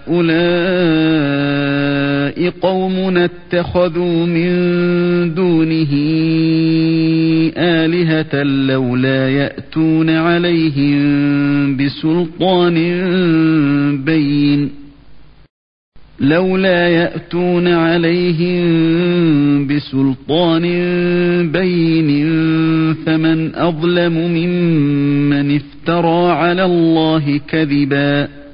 هؤلاء قومنا اتخذوا من دونه آلهة لولا يأتون عليهم بسلطان بين فمن أظلم ممن افترى على الله كذبا